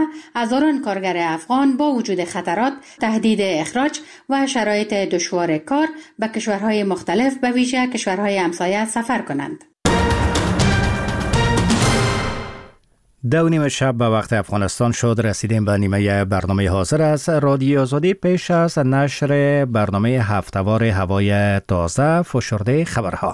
هزاران کارگر افغان با وجود خطرات، تهدید اخراج و شرایط دشوار کار به کشورهای مختلف به ویژه کشورهای همسایه سفر کنند. 2:30 شب به وقت افغانستان شد. رسیدیم به نیمه برنامه حاضر از رادیو آزادی. پیش از نشر برنامه هفته‌وار هوای تازه، فشرده خبرها.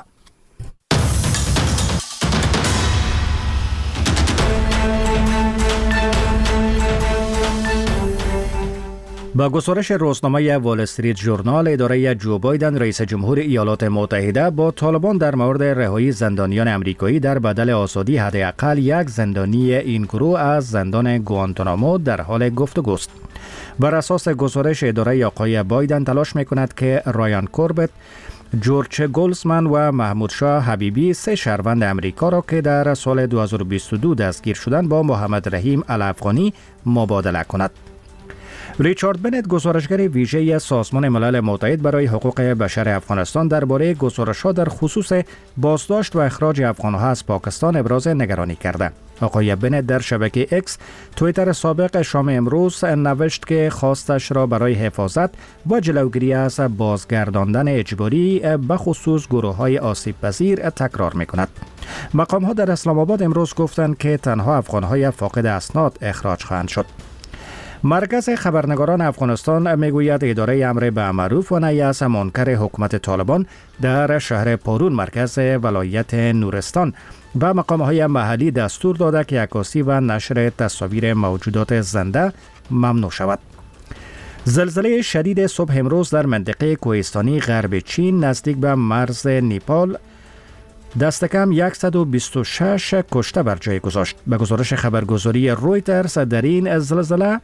با گزارش روزنامه وال استریت ژورنال، اداره جو بایدن رئیس جمهور ایالات متحده با طالبان در مورد رهایی زندانیان آمریکایی در بدل آزادی حداقل یک زندانی این گروه از زندان گوانتانامو در حال گفتگوست. بر اساس گزارش اداره آقای بایدن تلاش می‌کند که رایان کوربت، جورج گولزمن و محمود شاه حبیبی، 3 شهروند امریکا را که در سال 2022 دستگیر شدند با محمد رحیم الافغانی مبادله کند. ریچارد بنت، گزارشگر ویژه سازمان ملل متحد برای حقوق بشر افغانستان، درباره گزارش‌ها در خصوص بازداشت و اخراج افغان‌ها از پاکستان ابراز نگرانی کرده. آقای بنت در شبکه اکس توییتر سابق شام امروز نوشت که خواستش را برای حفاظت و جلوگیری از بازگرداندن اجباری به خصوص گروه‌های آسیب‌پذیر تکرار می‌کند. مقام‌ها در اسلام آباد امروز گفتند که تنها افغان‌های فاقد اسناد اخراج خواهند شد. مرکز خبرنگاران افغانستان میگوید اداره امر بالمعروف و نهی از منکر حکومت طالبان در شهر پارون مرکز ولایت نورستان و مقام‌های محلی دستور داده که عکاسی و نشر تصاویر موجودات زنده ممنوع شود. زلزله شدید صبح امروز در منطقه کوهستانی غرب چین نزدیک به مرز نیپال دست کم 126 کشته بر جای گذاشت. به گزارش خبرگزاری رویترز در این زلزله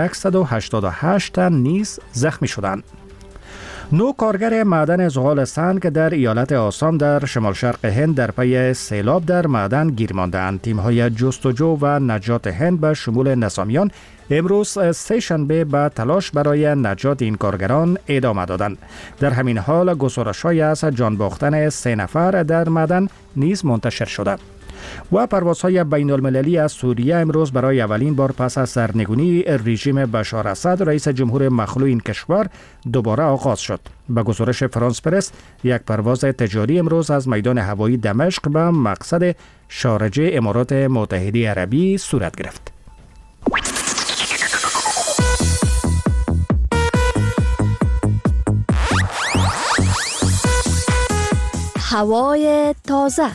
188 تن نیز زخمی شدند. 9 کارگر معدن زغال سنگ در ایالت آسام در شمال شرق هند در پی سیلاب در معدن گیر ماندند. تیم‌های جستجو و نجات هند به شمول نظامیان امروز 3 شنبه به تلاش برای نجات این کارگران ادامه دادند. در همین حال گزارش‌هایی از جان باختن 3 نفر در معدن نیز منتشر شده. و پروازهای بین المللی از سوریه امروز برای اولین بار پس از سرنگونی رژیم بشار اسد رئیس جمهور مخلوع این کشور دوباره آغاز شد. به گزارش فرانس پرس، یک پرواز تجاری امروز از میدان هوایی دمشق به مقصد شارجه امارات متحده عربی صورت گرفت. هوای تازه.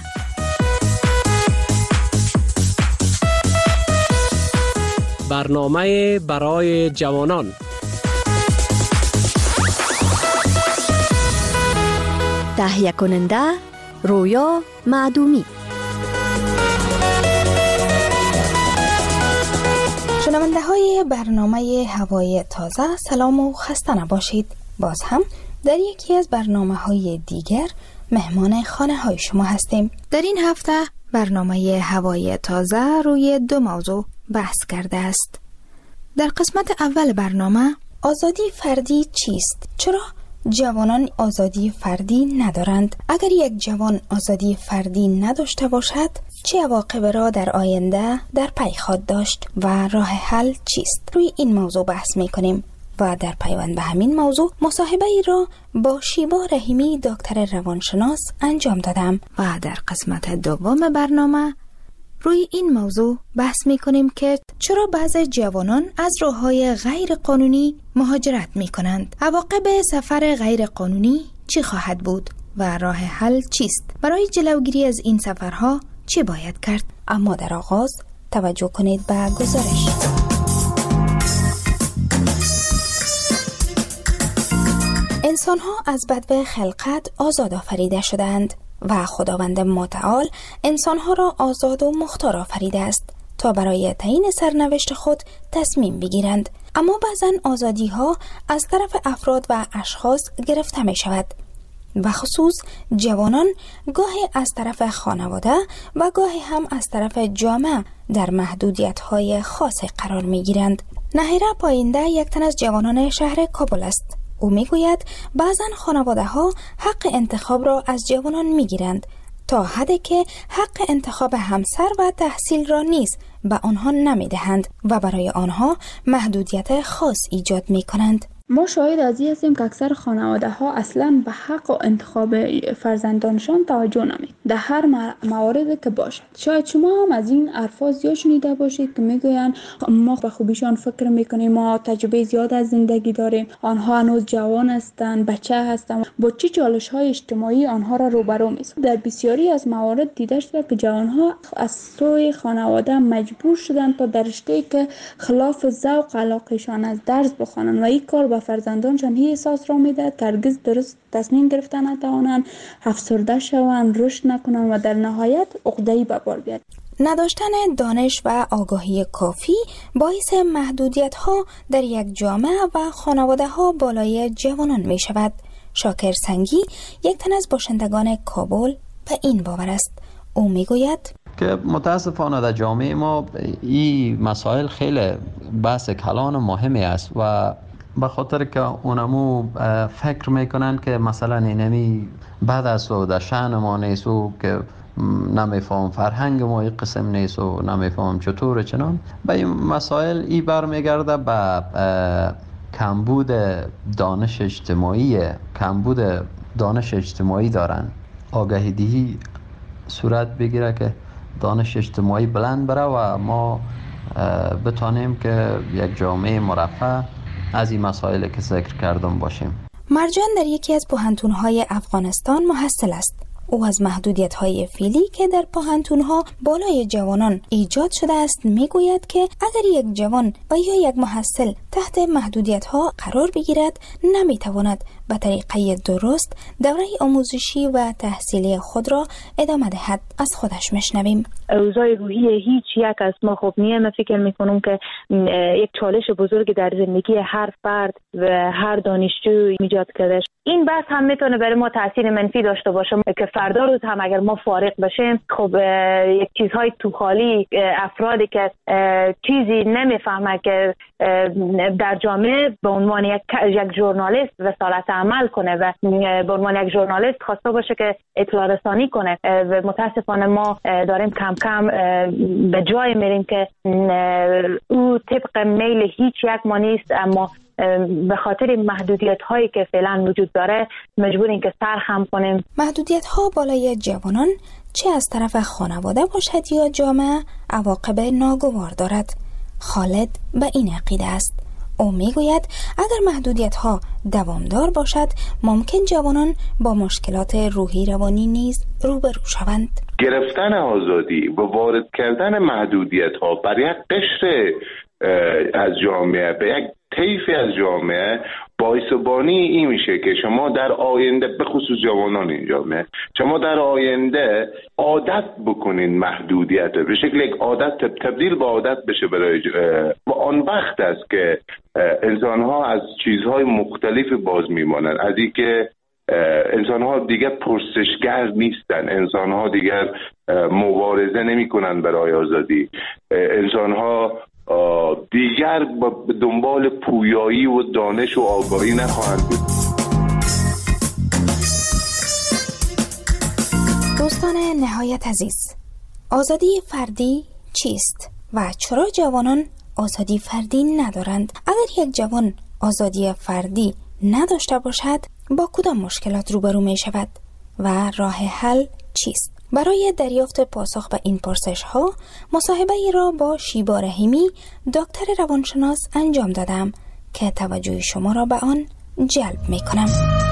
برنامه برای جوانان. تهیه کننده رویا معدومی. شنونده های برنامه هوای تازه، سلام و خسته نباشید. باز هم در یکی از برنامه های دیگر مهمان خانه های شما هستیم. در این هفته برنامه هوای تازه روی 2 موضوع بحث کرده است. در قسمت اول برنامه آزادی فردی چیست؟ چرا جوانان آزادی فردی ندارند؟ اگر یک جوان آزادی فردی نداشته باشد چه عواقبی را در آینده در پی خواهد داشت و راه حل چیست؟ روی این موضوع بحث می‌کنیم و در پیوند به همین موضوع مصاحبه ای را با شیبا رحیمی دکتر روانشناس انجام دادم و در قسمت دوم برنامه روی این موضوع بحث می‌کنیم که چرا بعضی جوانان از راه‌های غیر قانونی مهاجرت می‌کنند؟ عواقب سفر غیر قانونی چی خواهد بود و راه حل چیست؟ برای جلوگیری از این سفرها چی باید کرد؟ اما در آغاز توجه کنید به گزارش. انسان‌ها از بدو خلقت آزاد آفریده شدند و خداوند متعال انسان‌ها را آزاد و مختار آفریده است تا برای تعیین سرنوشت خود تصمیم بگیرند. اما بعضن آزادی‌ها از طرف افراد و اشخاص گرفته می شود و خصوص جوانان گاهی از طرف خانواده و گاهی هم از طرف جامعه در محدودیت‌های خاص قرار می‌گیرند. نهیره پاینده یک تن از جوانان شهر کابل است. او میگوید بعضن خانواده‌ها حق انتخاب را از جوانان میگیرند تا حدی که حق انتخاب همسر و تحصیل را نیز به آنها نمی دهند و برای آنها محدودیت خاص ایجاد می کنند. ما شاهد از این هستیم که اکثر خانواده ها اصلا به حق و انتخاب فرزندانشان توجه نمی در هر مواردی که باشد. شاید شما هم از این الفاظ زیاد شنیده باشید که میگویند ما به خوبیشان فکر میکنیم، ما تجربه زیاد از زندگی داریم، آنها هنوز جوان هستند، بچه هستند. با چه چالش های اجتماعی آنها را روبرو می‌سازد. در بسیاری از موارد دیده شده که جوانها از سوی خانواده مجبور شدند تا در رشته‌ای که خلاف ذوق علاقهشان از درس بخوانند و این کار به فرزندانشان هی احساس را میده که هرگز درست تصمیم گرفتن نتوانند، افسرده شوند، رشد نکنند و در نهایت عقده‌ای به بار بیاید. نداشتن دانش و آگاهی کافی باعث محدودیت‌ها در یک جامعه و خانواده‌ها بالای جوانان می شود. شاکر سنگی یک تن از باشندگان کابل به این باور است. او می گوید که متاسفانه در جامعه ما این مسائل خیلی بحث کلان مهمی است و به خاطر که اونمو فکر میکنن که مثلا اینمی بعد از و در شأن ما نیست و که نمیفهم فرهنگ ما این قسم نیست و نمیفهم چطور چنان به این مسائل ای برمیگرده به کمبود دانش اجتماعی دارن. آگاهی دهی صورت بگیره که دانش اجتماعی بلند بره و ما بتانیم که یک جامعه مرفه از این مسائلی که ذکر کردم باشیم. مرجان در یکی از پوهنتون‌های افغانستان محصل است. او از محدودیت‌های فعلی که در پوهنتون‌ها بالای جوانان ایجاد شده است میگوید که اگر یک جوان و یا یک محصل تحت محدودیت‌ها قرار بگیرد نمیتواند به طریقه درست دوره آموزشی و تحصیلی خود را ادامه دهد. از خودش میشنویم. اوضاع روحی هیچ یک از ما خوب نیست. من فکر میکنم که یک چالش بزرگی در زندگی هر فرد و هر دانشجو ایجاد کرده. این بحث هم میتونه برای ما تاثیر منفی داشته باشه که فردا روز هم اگر ما فارغ بشیم خب یک چیزهای تو خالی، افرادی که چیزی نمیفهمه که در جامعه به عنوان یک ژورنالیست رسالت عمل کنه و به عنوان یک ژورنالیست خواسته باشه که اطلاع رسانی کنه و متاسفانه ما داریم کم کم به جای میریم که او طبق میل هیچ یک ما نیست، اما به خاطر محدودیت هایی که فعلا وجود داره مجبوریم که سرخم کنیم. محدودیت ها بالای جوانان چه از طرف خانواده باشد یا جامعه عواقب ناگوار دارد. خالد به این عقیده است. او میگوید اگر محدودیت ها دوامدار باشد ممکن جوانان با مشکلات روحی روانی نیز روبرو شوند. گرفتن آزادی و وارد کردن محدودیت ها بر یک قشر از جامعه به یک طیفی از جامعه باعث بانی این میشه که شما در آینده به خصوص جوانان این جامعه شما در آینده عادت بکنین محدودیت به شکل یک عادت تبدیل به عادت بشه برای و آن وقت است که انسان‌ها از چیزهای مختلف باز میمانند، از اینکه انسان‌ها دیگر پرسشگر نیستن، انسان‌ها دیگر مبارزه نمی‌کنند برای آزادی، انسان‌ها دیگر به دنبال پویایی و دانش و آگاهی نخواهند بود. دوستان نهایت عزیز، آزادی فردی چیست و چرا جوانان آزادی فردی ندارند؟ اگر یک جوان آزادی فردی نداشته باشد با کدام مشکلات روبرو می شود و راه حل چیست؟ برای دریافت پاسخ به این پرسش ها مصاحبه ای را با شیبا رحیمی دکتر روانشناس انجام دادم که توجه شما را به آن جلب می کنم.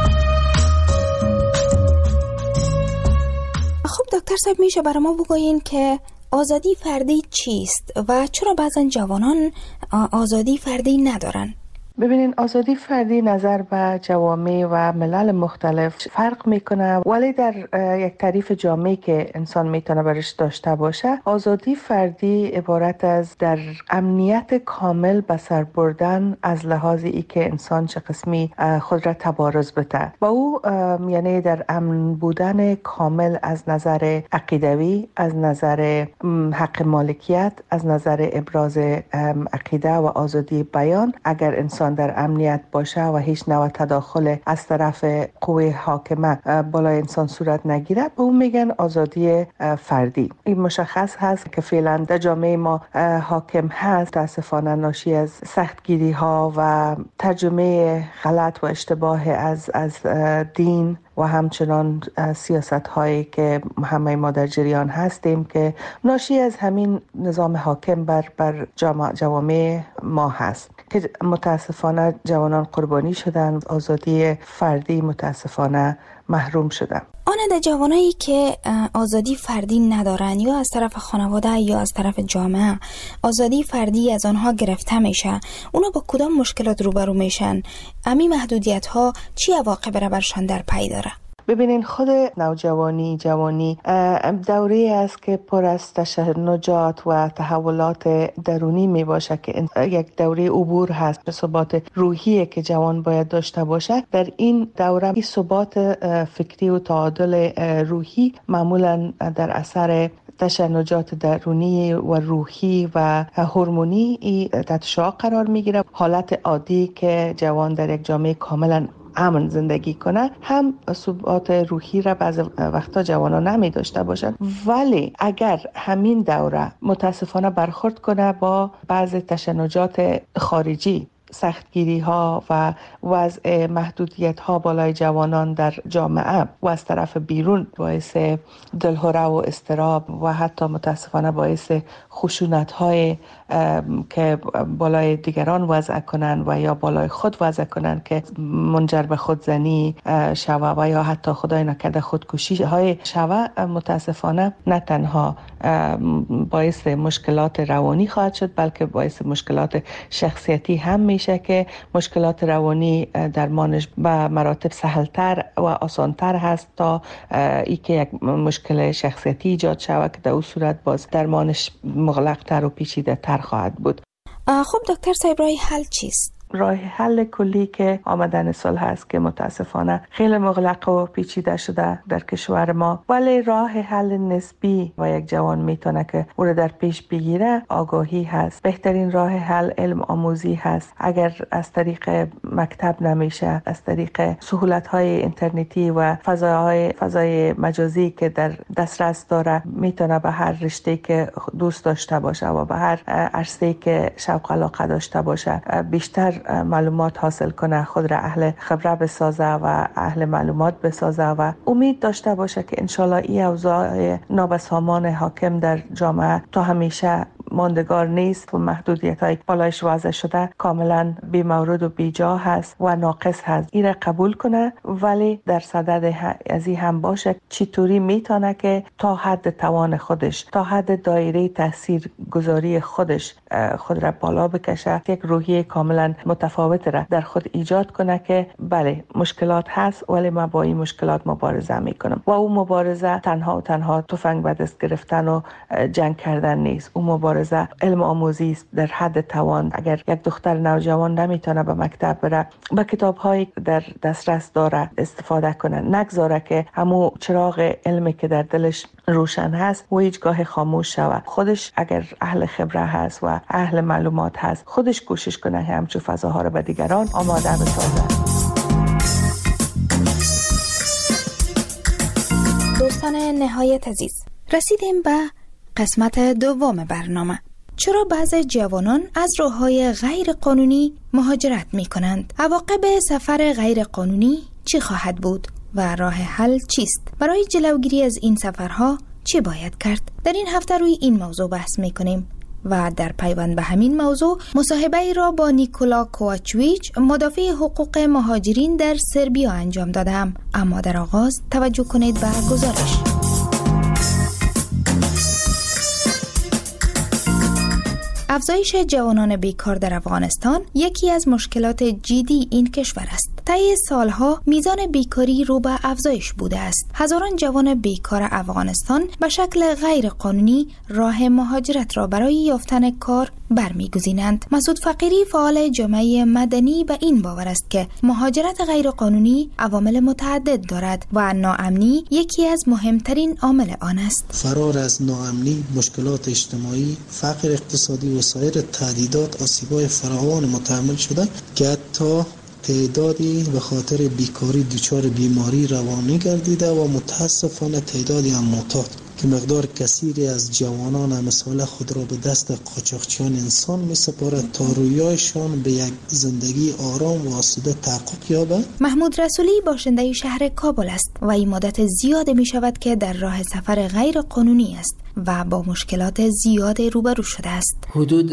خب دکتر صاحب، میشه برای ما بگویین که آزادی فردی چیست و چرا بعضا جوانان آزادی فردی ندارن؟ ببینین، آزادی فردی نظر به جوامع و ملل مختلف فرق میکنه، ولی در یک تعریف جامعی که انسان میتونه برش داشته باشه، آزادی فردی عبارت از در امنیت کامل به سر بردن از لحاظ ای که انسان چه قسمی خود را تبارز بده و او یعنی در امن بودن کامل از نظر عقیدوی، از نظر حق مالکیت، از نظر ابراز عقیده و آزادی بیان. اگر انسان انسان در امنیت باشه و هیچ نوع تداخل از طرف قوه حاکمه بالای انسان صورت نگیره، به اون میگن آزادی فردی. این مشخص هست که فعلا در جامعه ما حاکم هست، متاسفانه ناشی از سختگیری ها و ترجمه غلط و اشتباه از دین و همچنان سیاست هایی که همه ما در جریان هستیم که ناشی از همین نظام حاکم بر جوامع ما هست که متاسفانه جوانان قربانی شدن، آزادی فردی متاسفانه محروم شدن. آن جوانایی که آزادی فردی ندارن یا از طرف خانواده یا از طرف جامعه آزادی فردی از آنها گرفته میشه، اونا با کدام مشکلات روبرو میشن؟ امی محدودیت ها چی عواقب را برشان در پی داره؟ ببینین خود نوجوانی جوانی دوره است که پر از تشنجات و تحولات درونی می باشه که یک دوره عبور هست به ثبات روحی که جوان باید داشته باشه. در این دوره این ثبات فکری و تعادل روحی معمولا در اثر تشنجات درونی و روحی و هورمونی تحت شعاع قرار میگیره. حالت عادی که جوان در یک جامعه کاملا امن زندگی کنه هم ثبات روحی را بعض وقتا جوانا نمی داشته باشن، ولی اگر همین دوره متاسفانه برخورد کنه با بعض تشنجات خارجی، سختگیری ها و وضع محدودیت ها بالای جوانان در جامعه و از طرف بیرون باعث دلهره و اضطراب و حتی متاسفانه باعث خشونت های که بالای دیگران وضع کنن و یا بالای خود وضع کنن که منجر به خودزنی شوه و یا حتی خدای نکرده خودکشی های شوه، متاسفانه نه تنها باعث مشکلات روانی خواهد شد بلکه باعث مشکلات شخصیتی هم میشه که مشکلات روانی درمانش به مراتب سهلتر و آسانتر هست تا ای که یک مشکل شخصیتی ایجاد شود که در اون صورت باز درمانش مغلق‌تر و پیچیده‌تر خواهد بود. خب دکتر صاحب، راه حل چیست؟ راه حل کلی که آمدن صلح هست که متاسفانه خیلی مغلق و پیچیده شده در کشور ما، ولی راه حل نسبی و یک جوان میتونه که او را در پیش بگیره آگاهی هست. بهترین راه حل علم آموزی هست. اگر از طریق مکتب نمیشه، از طریق سهولت‌های اینترنتی و فضای مجازی که در دسترس داره میتونه به هر رشته که دوست داشته باشه و به هر عرصه‌ای که شوق علاقه داشته باشه بیشتر معلومات حاصل کنه، خود را اهل خبره بسازه و اهل معلومات بسازه و امید داشته باشه که انشالله این اوضاع نابسامان حاکم در جامعه تا همیشه ماندگار نیست و محدودیت‌های بالایش وضع شده کاملا بی مورد و بی جا هست و ناقص هست. این را قبول کنه، ولی در صدد از این هم باشه چطوری میتونه که تا حد توان خودش، تا حد دایره تاثیر گذاری خودش خود را بالا بکشه، یک روحیه کاملا متفاوت را در خود ایجاد کنه که بله مشکلات هست ولی من با این مشکلات مبارزه میکنم و اون مبارزه تنها تفنگ به دست گرفتن و جنگ کردن نیست. اون مبارزه علم آموزی است در حد توان. اگر یک دختر نوجوان نمیتونه به مکتب بره، با کتاب‌هایی در دسترس داره استفاده کنه، نگذاره که همون چراغ علمی که در دلش روشن هست و هیچگاه خاموش شود. خودش اگر اهل خبره هست و اهل معلومات هست، خودش کوشش کنه همچون فضاها رو به دیگران آماده بسازه. دوستان نهایت عزیز، رسیدیم به قسمت دوم برنامه. چرا بعضی جوانان از راه‌های غیر قانونی مهاجرت می کنند؟ عواقب سفر غیر قانونی چی خواهد بود و راه حل چیست؟ برای جلوگیری از این سفرها چی باید کرد؟ در این هفته روی این موضوع بحث می کنیم و در پیوند به همین موضوع مصاحبه ای را با نیکولا کوواچویچ، مدافع حقوق مهاجرین در سربیا انجام دادم. اما در آغاز توجه کنید به گزارش. افزایش جوانان بیکار در افغانستان یکی از مشکلات جدی این کشور است. طی سالها میزان بیکاری رو به افزایش بوده است. هزاران جوان بیکار افغانستان به شکل غیر قانونی راه مهاجرت را برای یافتن کار برمیگزینند. مسعود فقیری، فعال جامعه مدنی، به این باور است که مهاجرت غیر قانونی عوامل متعدد دارد و ناامنی یکی از مهمترین عامل آن است. فرار از ناامنی، مشکلات اجتماعی، فقر اقتصادی و سایر تهدیدات آسیب‌های فراوان متحمل شده که حتی تعدادی به خاطر بیکاری دچار بیماری روانی گردیده و متاسفانه تعدادی هم معتاد که مقدار کثیری از جوانان مثال خود را به دست قاچاقچیان انسان می سپارد تا رویایشان به یک زندگی آرام و آسوده تحقق یابد. محمود رسولی باشنده شهر کابل است و این مدت زیاد می شود که در راه سفر غیر قانونی است و با مشکلات زیاد روبرو شده است. حدود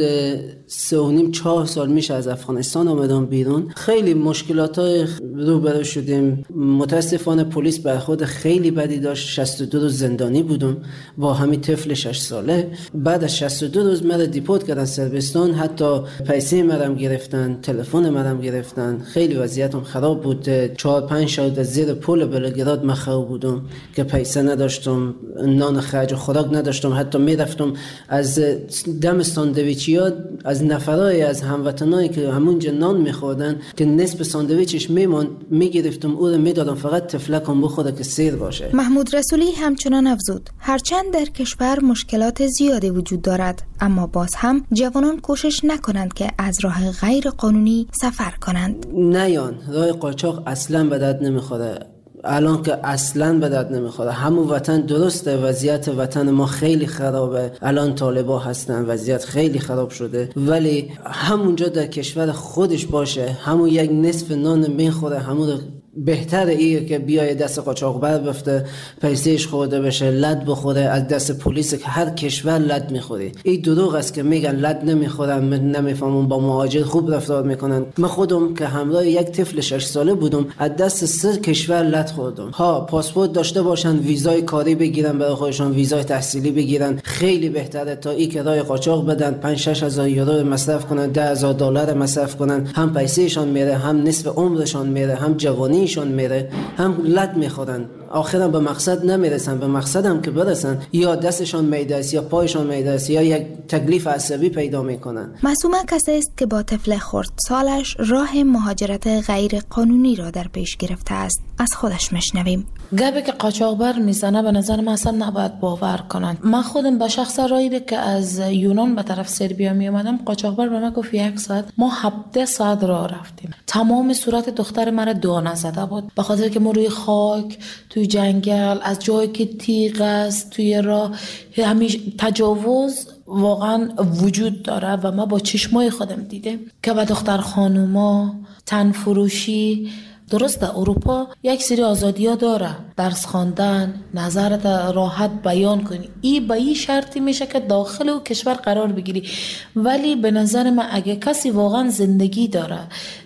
3.5-4 سال میشه از افغانستان آمدم بیرون. خیلی مشکلات روبرو شدیم. متاسفانه پلیس برخورد خیلی بدی داشت. 62 روز زندانی بودم با همین طفل 6 ساله. بعد از 62 روز مرا دیپورت کردن سربستان. حتی پیسه مرا گرفتن، تلفن مرا گرفتن. خیلی وضعیتم خراب بود. 4-5 شب از زیر پل بلگراد مخروب بودم که پیسه نداشتم، نان خرج و خوراک نداشتم. حتی میرفتم از دم ساندویچیا از نفرای از هموطنایی که همونجا نان میخوردن که نصف ساندویچش میموند میگرفتم او رو میدادم فقط تفلکم بخوره که سیر باشه. محمود رسولی همچنان افزود هرچند در کشور مشکلات زیادی وجود دارد اما باز هم جوانان کوشش نکنند که از راه غیر قانونی سفر کنند. نیان راه قاچاق اصلا به درد نمیخوره. الان که اصلا به درد نمیخوره. همون وطن درسته، وضعیت وطن ما خیلی خرابه، الان طالبا هستن، وضعیت خیلی خراب شده، ولی همونجا در کشور خودش باشه همون یک نصف نان میخوره، همون بهتره ایه که بیای دست قاچاقبر بفته، پیسهش خورده بشه، لد بخوره از دست پلیس که هر کشور لد میخوره. این دروغ است که میگن لد نمیخورن، نمیفهمون با مهاجر خوب رفتار میکنن. من خودم که همراه یک طفل 6 ساله بودم از دست 3 کشور لد خوردم. ها پاسپورت داشته باشن، ویزای کاری بگیرن برای خودشون، ویزای تحصیلی بگیرن، خیلی بهتره تا این که راه قاچاق بدن 5-6 هزار یورو مصرف کنن، 10,000 دلار مصرف کنن، هم پیسهشون میره، هم نصف عمرشون میره، هم جوانی شون میره، هم لد میخورن، آخرا به مقصد نمیرسن. به مقصدم که برسن یا دستشون میده است یا پایشون میده است یا یک تکلیف عصبی پیدا میکنن. معصومه کسی است که با طفل خردسالش راه مهاجرت غیر قانونی را در پیش گرفته است. از خودش میشنویم. گپی که قاچاقبر میزنه به نظر من اصلا نباید باور کنن. من خودم به شخص رایده که از یونان به طرف سربیا می اومدم، قاچاقبر به من گفت 1 ساعت، ما 17 ساعت راه رفتیم. تمام صورت دختر مرا دانه زده بود به خاطر که ما روی خاک، توی جنگل، از جایی که تیغ است توی راه، همیشه تجاوز واقعا وجود داره و ما با چشمای خودم دیدم که به دختر خانوما تن فروشی. درسته اروپا یک سری آزادی‌ها داره، درس خواندن، نظرت راحت بیان کنی، این به این شرطی میشه که داخل او کشور قرار بگیری. ولی به نظر من اگه کسی واقعا زندگی داره،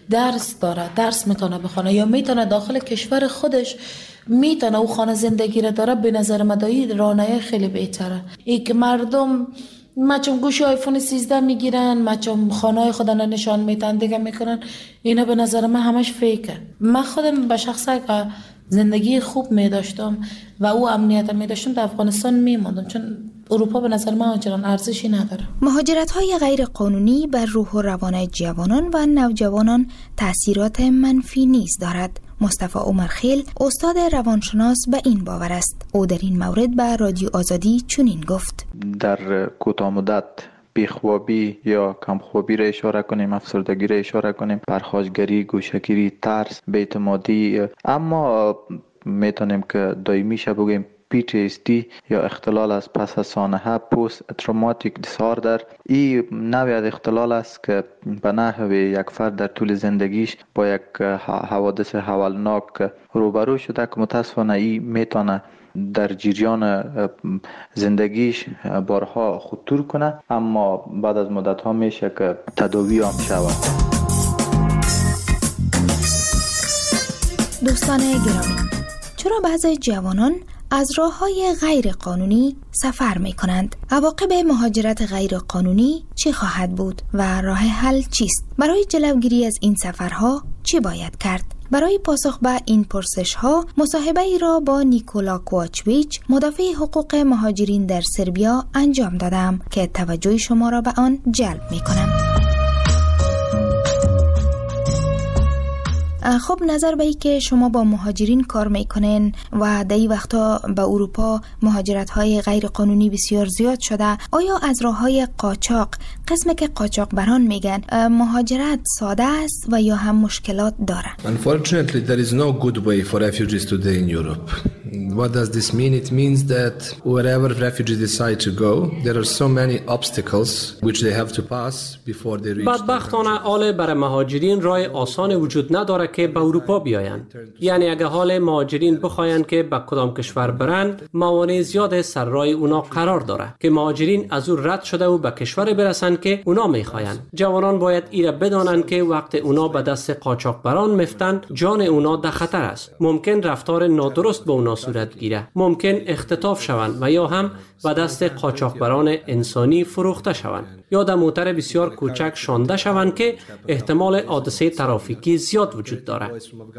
درس میتونه بخونه یا میتونه داخل کشور خودش میتونه او خانه زندگی را داره، به نظر من دایی رانه خیلی بهتره. این که مردم مچم گوشی آیفون 13 میگیرن، مچم خانه خودن نشان میدن دیگه میکنن، اینا به نظر من همش فیکه. من خودم به شخصه که زندگی خوب میداشتم و او امنیت میداشتم در افغانستان میماندم، چون اروپا به نظر من آنچنان ارزشی نداره. مهاجرت‌های غیر قانونی بر روح و روان جوانان و نوجوانان تأثیرات منفی نیز دارد. مصطفی عمرخیل استاد روانشناس به این باور است. او در این مورد به رادیو آزادی چنین گفت: در کوتاه مدت بیخوابی یا کمخوابی را اشاره کنیم، افسردگی را اشاره کنیم، پرخاشگری، گوشه‌گیری، ترس، بی‌اعتمادی، اما میتونیم که دائمیش بگیم PTSD یا اختلال از پس از سانحه، پست تروماتیک دیساردر. این نوعی از اختلال است که به نحو یک فرد در طول زندگیش با یک حوادث هولناک روبرو شده که متاسفانه این میتونه در جریان زندگیش بارها خطور کنه، اما بعد از مدت ها میشه که تداوی هم شود. دوستان گرامی، چرا بعضی جوانان از راه‌های غیر قانونی سفر می‌کنند؟ عواقب مهاجرت غیر قانونی چی خواهد بود و راه حل چیست؟ برای جلوگیری از این سفرها چی باید کرد؟ برای پاسخ به این پرسش‌ها مصاحبه‌ای را با نیکولا کوواچویچ، مدافع حقوق مهاجرین در سربیا انجام دادم که توجه شما را به آن جلب می‌کنم. خب نظر به ای که شما با مهاجرین کار میکنین و در این وقتا به اروپا مهاجرت های غیر قانونی بسیار زیاد شده، آیا از راه های قاچاق، قسمی که قاچاق بران میگن، مهاجرت ساده است و یا هم مشکلات داره؟ Unfortunately, there is no good way for refugees today in Europe. What does this mean? It means that wherever refugees decide to go, there are so many obstacles which they have to pass before they reach. بدبختانه حال برای مهاجرین راه آسان وجود نداره که به اروپا بیایند. یعنی اگه حال مهاجرین بخواین که به کدام کشور برند، موانع زیاد سر راه اونا قرار داره که مهاجرین از او رد شده و به کشور برسند که اونا میخواین. جوانان باید ایره بدانند که وقت اونا به دست قاچاقبران میفتن، جان اونا در خطر است. ممکن رفتار نادرست به اونا صورت گیره، ممکن اختطاف شوند و یا هم به دست قاچاقبران انسانی فروخته شوند یا در موتر بسیار کوچک شانده شوند که احتمال حادثه ترافیکی زیاد وجود دارد.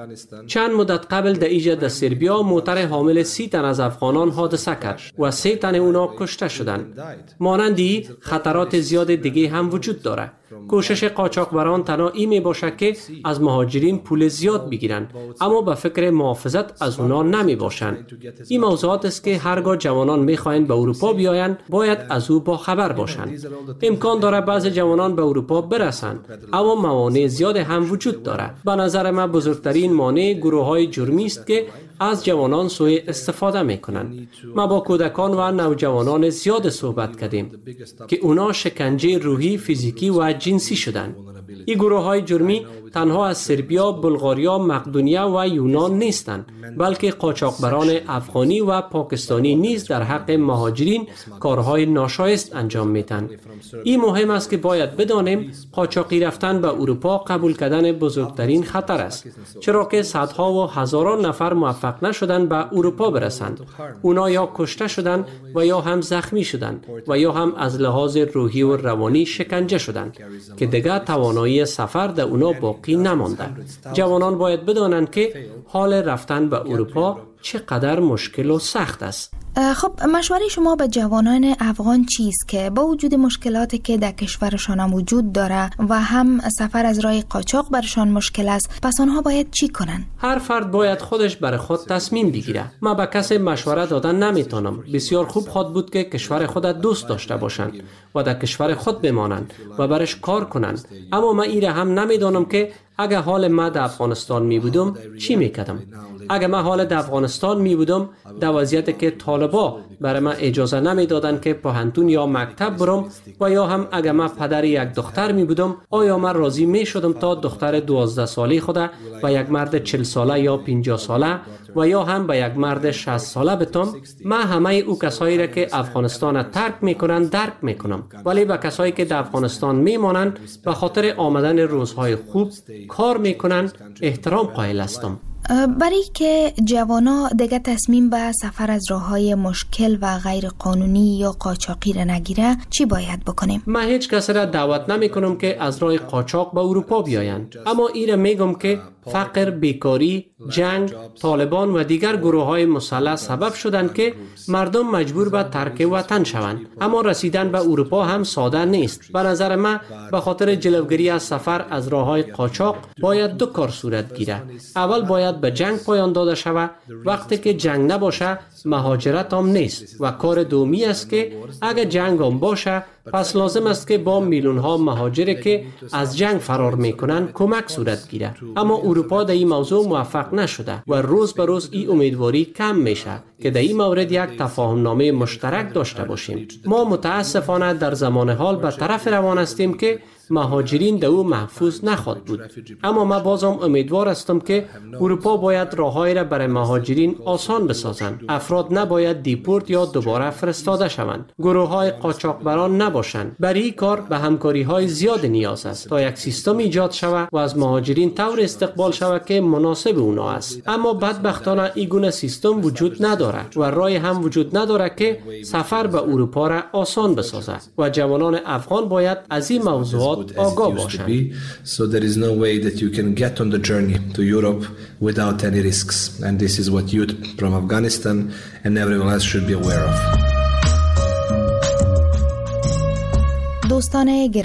چند مدت قبل در ایجا در سربیا موتر حامل 30 تن از افغانان حادثه کرد و 3 تن اونا کشته شدند. مانندی خطرات زیاد دیگه هم وجود دارد. کوشش قاچاقبران تنها این می باشه که از مهاجرین پول زیاد بگیرند، اما به فکر محافظت از اونا نمی باشند. این موضوعات است که هرگاه جوانان می خواهند به اروپا بیایند باید از او با خبر باشند. امکان داره بعضی جوانان به اروپا برسند، اما موانع زیاد هم وجود داره. به نظر من بزرگترین مانع گروه‌های جرمی است که از جوانان سوء استفاده میکنند. ما با کودکان و نوجوانان زیاد صحبت کردیم که اونا شکنجه روحی، فیزیکی و جنسی شدند. این گروه‌های جرمی تنها از سربیا، بلغاریا، مقدونیه و یونان نیستند، بلکه قاچاقبران افغانی و پاکستانی نیز در حق مهاجرین کارهای ناشایست انجام میدن. این مهم است که باید بدانیم قاچاقی رفتن به اروپا قبول کردن بزرگترین خطر است، چرا که صدها و هزاران نفر موفق نشدند به اروپا برسند. اونا یا کشته شدند و یا هم زخمی شدند و یا هم از لحاظ روحی و روانی شکنجه شدند که دیگر توانایی سفر در اونا باقی نمانده. جوانان باید بدانند که حال رفتن به اروپا چقدر مشکل و سخت است. خب مشوره شما به جوانان افغان چیست که با وجود مشکلاتی که در کشورشان هم وجود داره و هم سفر از راه قاچاق برشان مشکل است، پس آنها باید چی کنن؟ هر فرد باید خودش برای خود تصمیم بگیره. من به کسی مشوره دادن نمیتونم. بسیار خوب خود بود که کشور خود دوست داشته باشند و در کشور خود بمانند و برش کار کنند. اما من ایره هم نمیدانم که اگه حال من در افغانستان می بودم چی میکردم. اگه من حال در افغانستان می بودم در وضعیتی که طالبا برای من اجازه نمیدادن که پانتون یا مکتب برم و یا هم اگه من پدر یک دختر می بودم، آیا من راضی می شدم تا دختر 12 ساله خود و یک مرد 40 ساله یا 50 ساله و یا هم به یک مرد 60 ساله بتم؟ من همه او کسایی را که افغانستان ترک میکنن درک میکنم، ولی به کسایی که در افغانستان میمانند به خاطر آمدن روزهای خوب کار میکنن احترام قائل هستم. برای که جوانا دیگه تصمیم به سفر از راههای مشکل و غیر قانونی یا قاچاقی را نگیره، چی باید بکنیم؟ من هیچ کس را دعوت نمی کنم که از راه قاچاق به اروپا بیایند، اما ایره میگم که فقر، بیکاری، جنگ، طالبان و دیگر گروه‌های مسلح سبب شدند که مردم مجبور به ترک وطن شوند. اما رسیدن به اروپا هم ساده نیست. به نظر من به خاطر جلوگیری از سفر از راه‌های قاچاق باید 2 کار صورت گیره. اول باید به جنگ پایان داده شود. وقتی که جنگ نباشه مهاجرت هم نیست و کار دومی است که اگر جنگ هم باشه پس لازم است که با میلیون ها مهاجری که از جنگ فرار میکنن کمک صورت گیره. اما اروپا در این موضوع موفق نشده و روز به روز این امیدواری کم میشه که در این مورد یک تفاهم نامه مشترک داشته باشیم. ما متاسفانه در زمان حال به طرف روان هستیم که مهاجرین در او محفوظ نخواهد بود. اما من بازم امیدوار هستم که اروپا باید راههایی را برای مهاجرین آسان بسازند. افراد نباید دیپورت یا دوباره فرستاده شوند. گروه‌های قاچاقبران نباشند. برای این کار به همکاری‌های زیاد نیاز است تا یک سیستم ایجاد شود و از مهاجرین طور استقبال شود که مناسب اونا است. اما بدبختانه این گونه سیستم وجود ندارد و راهی هم وجود ندارد که سفر به اروپا را آسان بسازد و جوانان افغان باید از این موضوعات آگاه باشند. So there is no way that you can get on the journey to Europe without any risks, and this is what youth from Afghanistan and everyone else should be aware of. دوستان گرامی،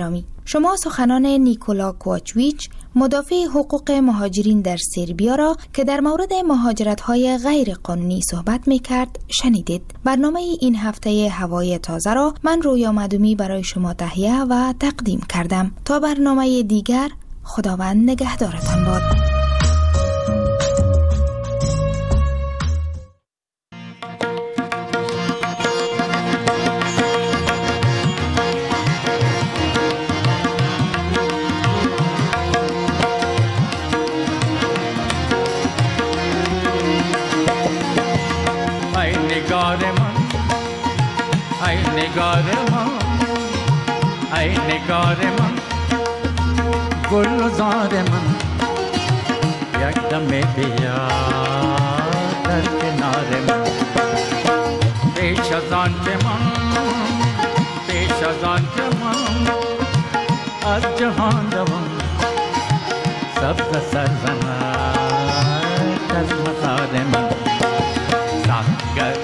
شما سخنان نیکولا کوچویچ مدافع حقوق مهاجرین در سربیا را که در مورد مهاجرت‌های غیر قانونی صحبت می‌کرد شنیدید. برنامه این هفته هوای تازه را من رویا معدومی برای شما تهیه و تقدیم کردم. تا برنامه دیگر، خداوند نگهدارتان باد. ای نگار من گلزار من یک دم بیا در کنار من پیش از آن که من از جهان روم سبز سرزند از مزار من ساگر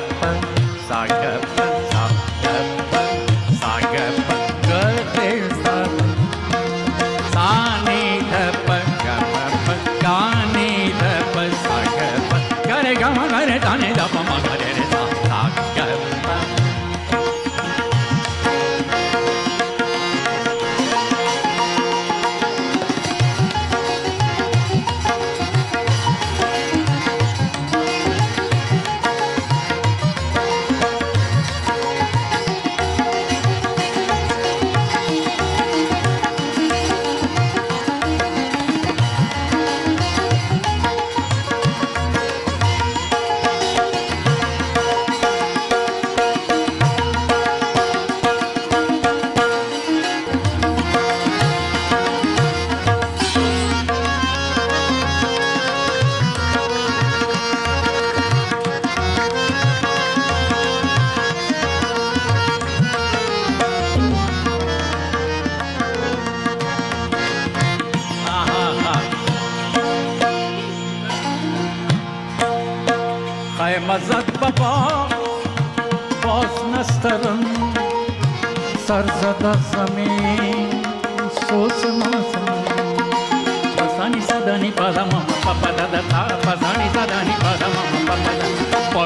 مزد بابا باز نسترم سر زد زمین سوز نازم پسانی صدانی پادم پاپا دادا تا پسانی صدانی پادم پاپا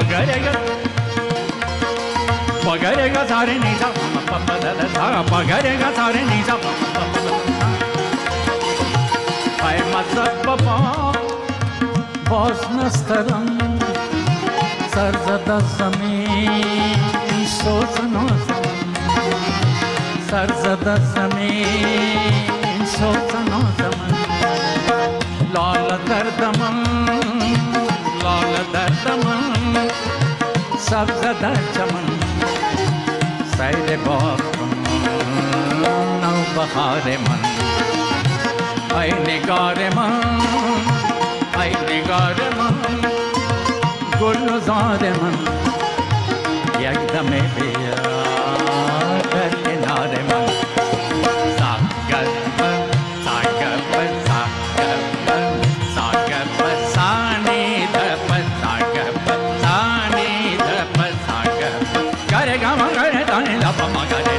پاگرگا ساره نیزا پاپا دادا تا پاگرگا ساره نیزا ای مزد بابا باز نسترم سر زد زمین سوز نازم سر زد زمین سوز نازم لال دردم سبز در چمن سیل باغ نو بهار من ای نگار من گلزار من یک دم بیا در کنار من ساگر سانی دپ گره گم گره دانی لپ ما گره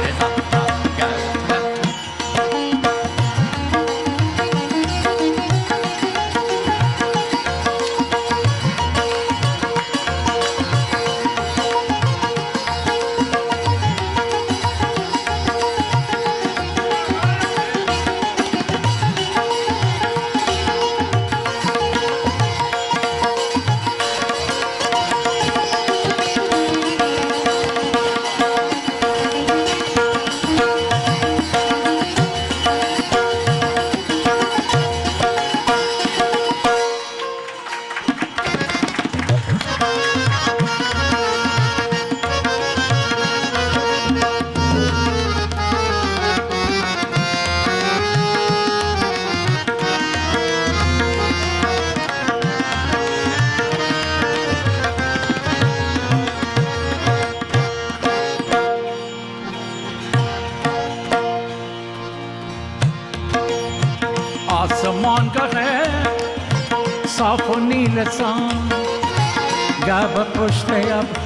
آسمان کا ہے صاف و نیل سان گاب پشت اب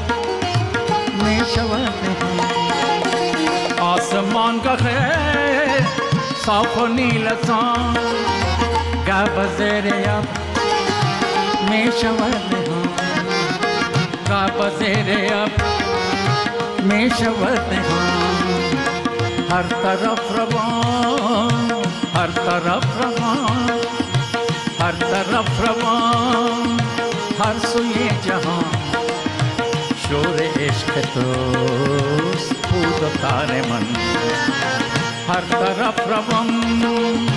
می شود آسمان کا ہے صاف و نیلسان گه بزیر یاب می شود نهان گه بزیر یاب می شود نهان هر طرف روان هر طرف روان هر طرف روان هر سوی جهان شور عشق توست بود و تار من هر طرف روان